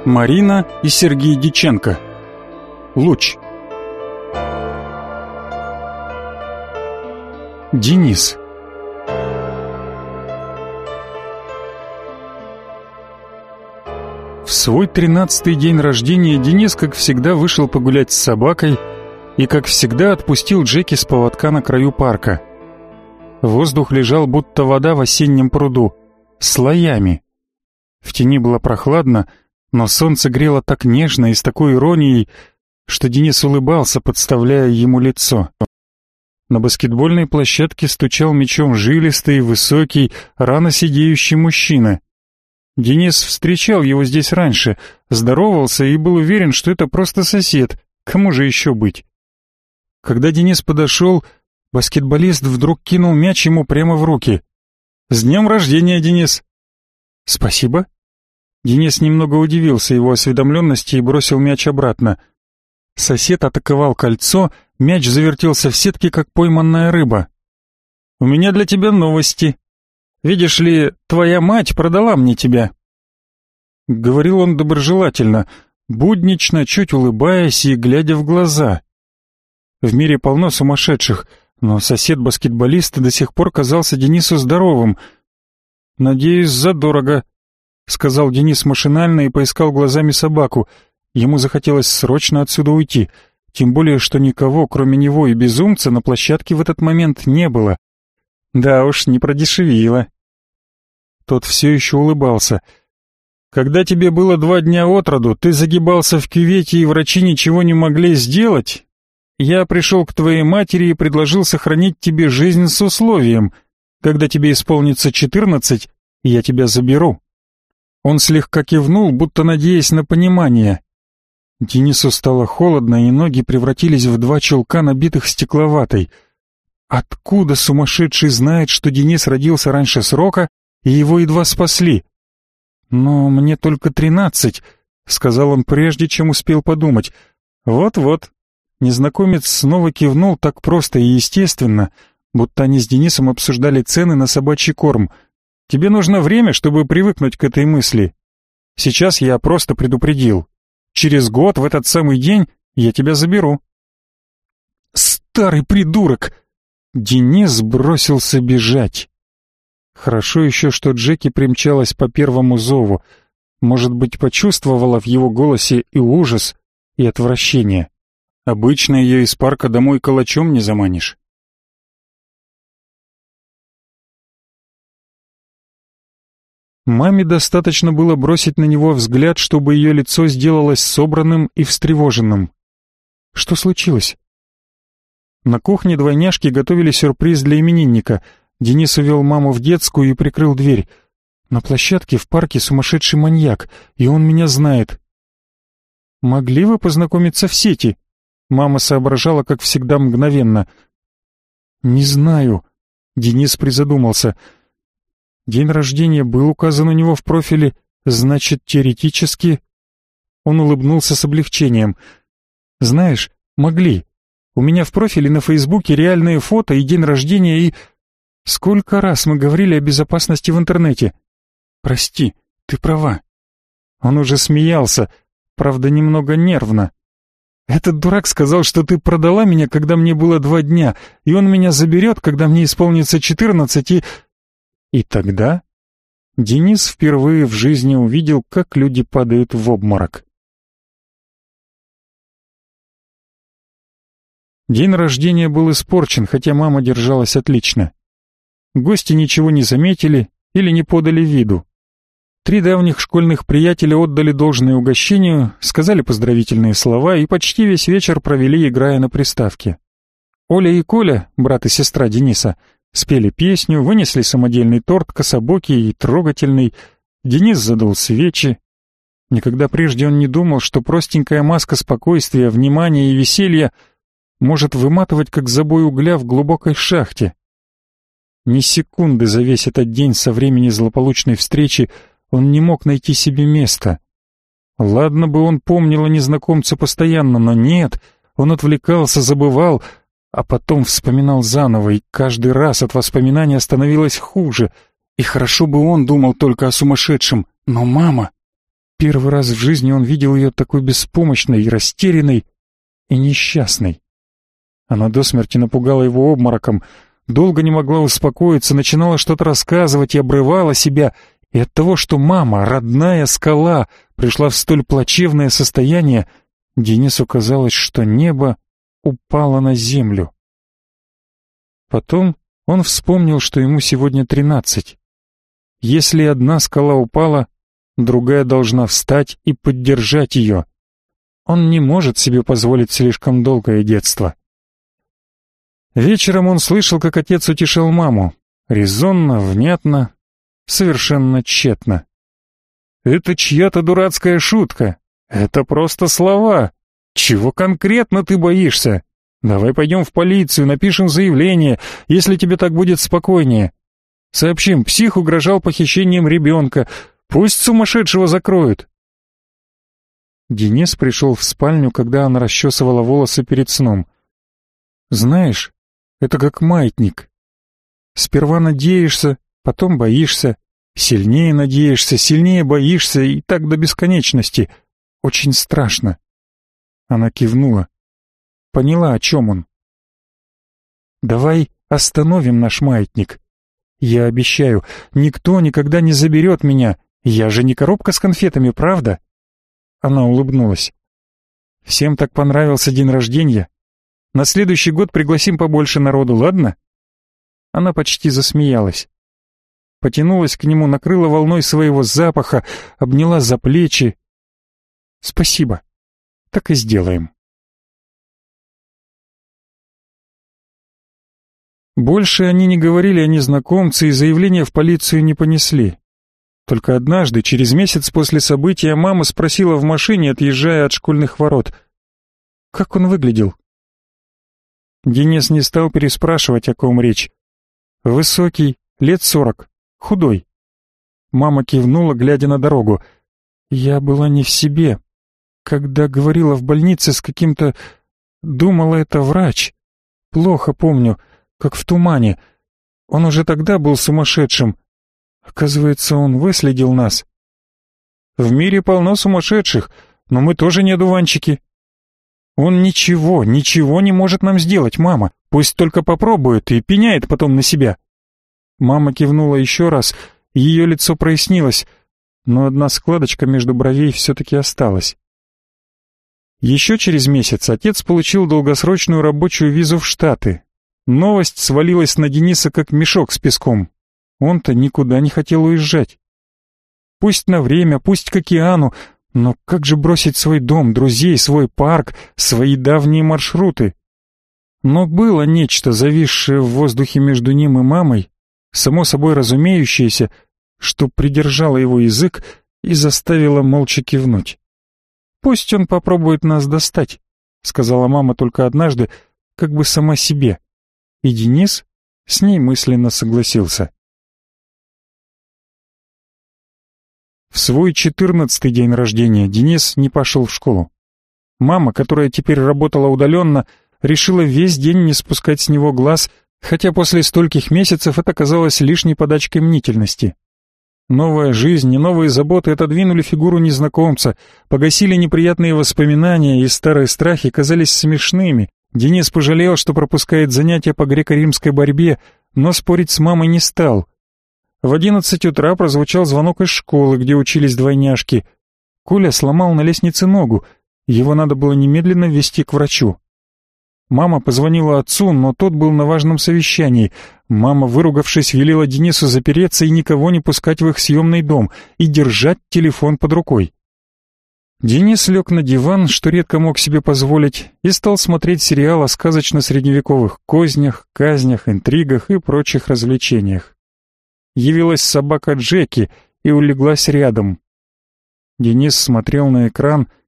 Марина и Сергей Диченко. Луч. Денис. В свой 13-й день рождения Денис, как всегда, вышел погулять с собакой и, как всегда, отпустил Джеки с поводка на краю парка. Воздух лежал, будто вода в осеннем пруду, слоями. В тени было прохладно, но солнце грело так нежно и с такой иронией, что Денис улыбался, подставляя ему лицо. На баскетбольной площадке стучал мячом жилистый, высокий, рано сидеющий мужчина. Денис встречал его здесь раньше, здоровался и был уверен, что это просто сосед, кому же еще быть. Когда Денис подошел, баскетболист вдруг кинул мяч ему прямо в руки. «С днем рождения, Денис!» «Спасибо». Денис немного удивился его осведомленности и бросил мяч обратно. Сосед атаковал кольцо, мяч завертелся в сетке, как пойманная рыба. «У меня для тебя новости. Видишь ли, твоя мать продала мне тебя». Говорил он доброжелательно, буднично, чуть улыбаясь и глядя в глаза. В мире полно сумасшедших, но сосед-баскетболист до сих пор казался Денису здоровым. «Надеюсь, задорого», — сказал Денис машинально и поискал глазами собаку. Ему захотелось срочно отсюда уйти, тем более, что никого, кроме него и безумца, на площадке в этот момент не было. Да уж, не продешевило. Тот все еще улыбался. «Когда тебе было 2 дня от роду, ты загибался в кювете, и врачи ничего не могли сделать? Я пришел к твоей матери и предложил сохранить тебе жизнь с условием. Когда тебе исполнится 14, я тебя заберу». Он слегка кивнул, будто надеясь на понимание. Денису стало холодно, и ноги превратились в 2 чулка, набитых стекловатой. Откуда сумасшедший знает, что Денис родился раньше срока, и его едва спасли? «Но мне только 13», — сказал он прежде, чем успел подумать. «Вот-вот». Незнакомец снова кивнул так просто и естественно, будто они с Денисом обсуждали цены на собачий корм. «Тебе нужно время, чтобы привыкнуть к этой мысли. Сейчас я просто предупредил. Через год, в этот самый день, я тебя заберу». «Старый придурок!» Денис бросился бежать. Хорошо еще, что Джеки примчалась по первому зову. Может быть, почувствовала в его голосе и ужас, и отвращение. Обычно ее из парка домой калачом не заманишь. Маме достаточно было бросить на него взгляд, чтобы ее лицо сделалось собранным и встревоженным. Что случилось? На кухне двойняшки готовили сюрприз для именинника. Денис увел маму в детскую и прикрыл дверь. На площадке в парке сумасшедший маньяк, и он меня знает. «Могли вы познакомиться в сети?» Мама соображала, как всегда, мгновенно. «Не знаю», — Денис призадумался. День рождения был указан у него в профиле, значит, теоретически... Он улыбнулся с облегчением. «Знаешь, могли. У меня в профиле на Фейсбуке реальные фото и день рождения, и... Сколько раз мы говорили о безопасности в интернете? Прости, ты права». Он уже смеялся, правда, немного нервно. «Этот дурак сказал, что ты продала меня, когда мне было 2 дня, и он меня заберет, когда мне исполнится 14, и...» И тогда Денис впервые в жизни увидел, как люди падают в обморок. День рождения был испорчен, хотя мама держалась отлично. Гости ничего не заметили или не подали виду. 3 давних школьных приятеля отдали должное угощению, сказали поздравительные слова и почти весь вечер провели, играя на приставке. Оля и Коля, брат и сестра Дениса, спели песню, вынесли самодельный торт, кособокий и трогательный. Денис задул свечи. Никогда прежде он не думал, что простенькая маска спокойствия, внимания и веселья может выматывать, как забой угля в глубокой шахте. Ни секунды за весь этот день со времени злополучной встречи он не мог найти себе места. Ладно бы он помнил о незнакомце постоянно, но нет, он отвлекался, забывал, а потом вспоминал заново, и каждый раз от воспоминания становилось хуже. И хорошо бы он думал только о сумасшедшем, но мама... Первый раз в жизни он видел ее такой беспомощной, растерянной и несчастной. Она до смерти напугала его обмороком, долго не могла успокоиться, начинала что-то рассказывать и обрывала себя, и от того, что мама, родная скала, пришла в столь плачевное состояние, Денису казалось, что небо упало на землю. Потом он вспомнил, что ему сегодня 13. Если одна скала упала, другая должна встать и поддержать ее. Он не может себе позволить слишком долгое детство. Вечером он слышал, как отец утешал маму. Резонно, внятно, совершенно тщетно. «Это чья-то дурацкая шутка. Это просто слова. Чего конкретно ты боишься? Давай пойдем в полицию, напишем заявление, если тебе так будет спокойнее. Сообщим, псих угрожал похищением ребенка. Пусть сумасшедшего закроют». Денис пришел в спальню, когда она расчесывала волосы перед сном. «Знаешь, это как маятник. Сперва надеешься, потом боишься, сильнее надеешься, сильнее боишься, и так до бесконечности. Очень страшно». Она кивнула. Поняла, о чем он. «Давай остановим наш маятник. Я обещаю, никто никогда не заберет меня. Я же не коробка с конфетами, правда?» Она улыбнулась. «Всем так понравился день рождения. На следующий год пригласим побольше народу, ладно?» Она почти засмеялась. Потянулась к нему, накрыла волной своего запаха, обняла за плечи. «Спасибо. Так и сделаем». Больше они не говорили о незнакомце и заявления в полицию не понесли. Только однажды, через месяц после события, мама спросила в машине, отъезжая от школьных ворот, как он выглядел. Денис не стал переспрашивать, о ком речь. Высокий, лет 40, худой. Мама кивнула, глядя на дорогу. «Я была не в себе. Когда говорила в больнице с каким-то... Думала, это врач. Плохо помню, как в тумане. Он уже тогда был сумасшедшим. Оказывается, он выследил нас. В мире полно сумасшедших, но мы тоже не одуванчики. Он ничего не может нам сделать, мама. Пусть только попробует и пеняет потом на себя». Мама кивнула еще раз, ее лицо прояснилось, но одна складочка между бровей все-таки осталась. Еще через месяц отец получил долгосрочную рабочую визу в Штаты. Новость свалилась на Дениса как мешок с песком. Он-то никуда не хотел уезжать. Пусть на время, пусть к океану, но как же бросить свой дом, друзей, свой парк, свои давние маршруты? Но было нечто, зависшее в воздухе между ним и мамой, само собой разумеющееся, что придержало его язык и заставило молча кивнуть. «Пусть он попробует нас достать», — сказала мама только однажды, как бы сама себе. И Денис с ней мысленно согласился. В свой 14-й день рождения Денис не пошел в школу. Мама, которая теперь работала удаленно, решила весь день не спускать с него глаз, хотя после стольких месяцев это казалось лишней подачкой мнительности. Новая жизнь и новые заботы отодвинули фигуру незнакомца, погасили неприятные воспоминания, и старые страхи казались смешными. Денис пожалел, что пропускает занятия по греко-римской борьбе, но спорить с мамой не стал. В 11 утра прозвучал звонок из школы, где учились двойняшки. Коля сломал на лестнице ногу, его надо было немедленно везти к врачу. Мама позвонила отцу, но тот был на важном совещании. Мама, выругавшись, велела Денису запереться и никого не пускать в их съемный дом, и держать телефон под рукой. Денис лег на диван, что редко мог себе позволить, и стал смотреть сериал о сказочно-средневековых кознях, казнях, интригах и прочих развлечениях. Явилась собака Джеки и улеглась рядом. Денис смотрел на экран,